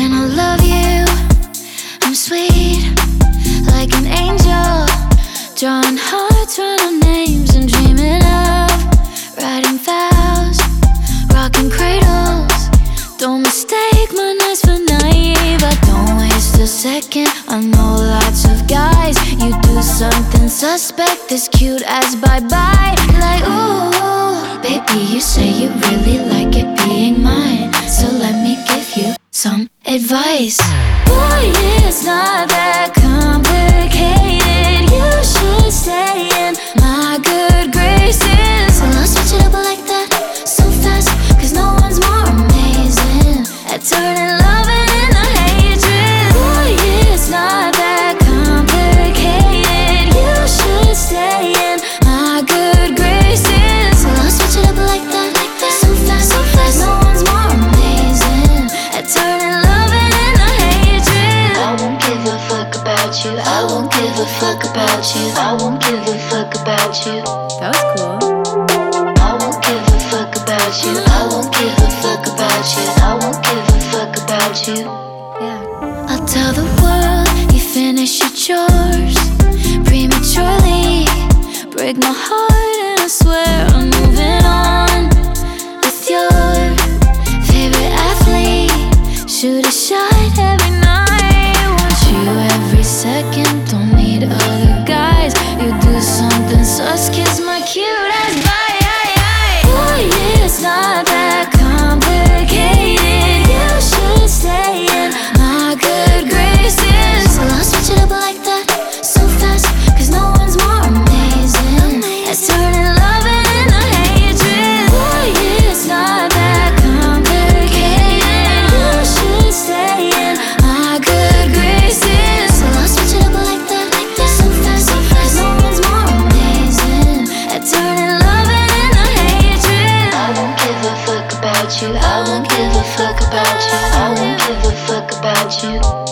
And I love you, I'm sweet like an angel, drawing hearts, writing names and dreaming of writing vows, rocking cradles. Don't mistake my nights for naive. I don't waste a second, I know lots of guys. You do something suspect, as cute as bye-bye. Like, ooh, baby, you say you really like it being mine, so let me give you some advice. Boy, it's not that complicated. You should stay in my good graces. Well, I'll switch it up like that so fast, cause no one's more amazing at turning loving into hatred. Boy, it's not that complicated. You should stay in my good graces. Well, I'll switch it up like that so fast, no one's more amazing at turning loving into hatred. I won't give a fuck about you. I won't give a fuck about you. I won't give a fuck about you. That was cool. I won't give a fuck about you. I won't give a fuck about you. I won't give a fuck about you. Yeah. I'll tell the world you finish your chores prematurely. Break my heart and I swear I'm moving on with your favorite athlete. Shoot a shot every night, want you every second. Don't need other guys. You do something sus, kiss my cute ass bye. Boy, it's not that complicated. You should stay in my good graces. Well, I'll switch it up like that so fast, cause no one's more amazing at turning loving into hatred. Boy, it's not that complicated. You should stay in my good graces. Well, I'll switch it up like that so fast, cause no one's more amazing at turning loving into hatred. I won't give a fuck about you. I won't give a fuck about you. I won't give a fuck about you.